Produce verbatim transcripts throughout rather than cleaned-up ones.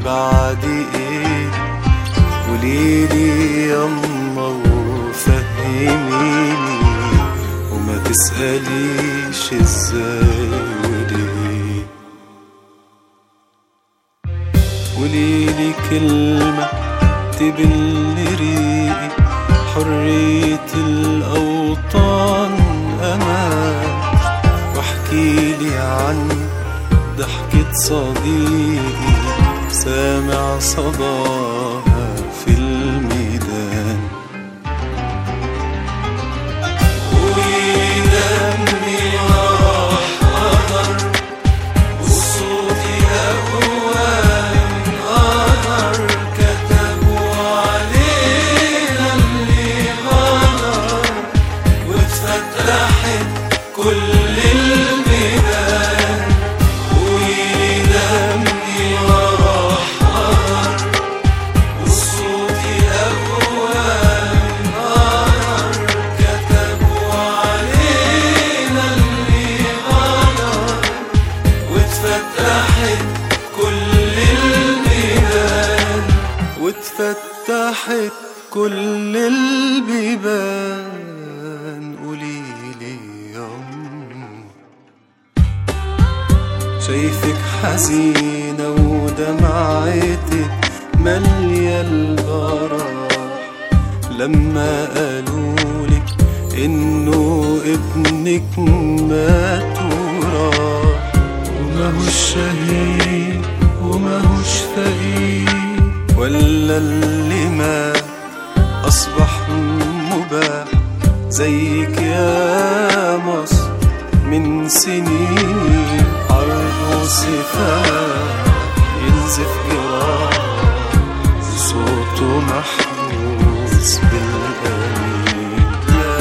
بعد ايه؟ قوليلي يما وفهميني، وما تسأليش ازاي وليه. قوليلي كلمة تبل ريقي، حرية الأوطان أمان، واحكيلي عن ضحكة صديقي سامع صداها في الميدان. ودمي راح قدر، وصوتي أقوى من قدر، كتبوا علينا اللي غدر، واتفتحت كل البيبان. ودمي راح قدر، وصوتي أقوى من قدر، كتبوا علينا اللي غدر، واتفتحت كل البيبان، واتفتحت كل البيبان. قوليلي يما، شايفك حزينة ودمعتك مالية البراح، لما قالولك إنه ابنك مات وراح. وماهوش شهيد وماهوش فقير، ولا اللي مات أصبح مباح، زيك يا مصر من سنين، عرض وصفات ينزف جراح، صوته محبوس بالأنين. لا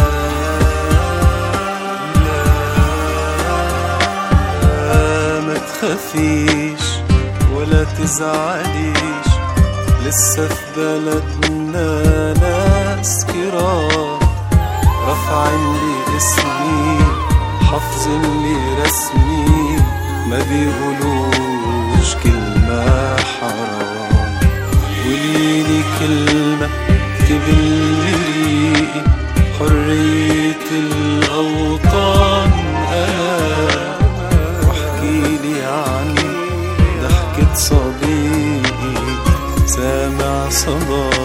لا ما تخافيش ولا تزعليش، لسه في بلدنا ناس كرام، رافعين لي اسمي حافظين لي رسمي، ما بيقولوش كلمة حرام. قوليلي كلمة تبل ريقي، حرية الأوطان أمان، واحكيلي عن ضحكة صديقي سامع صداها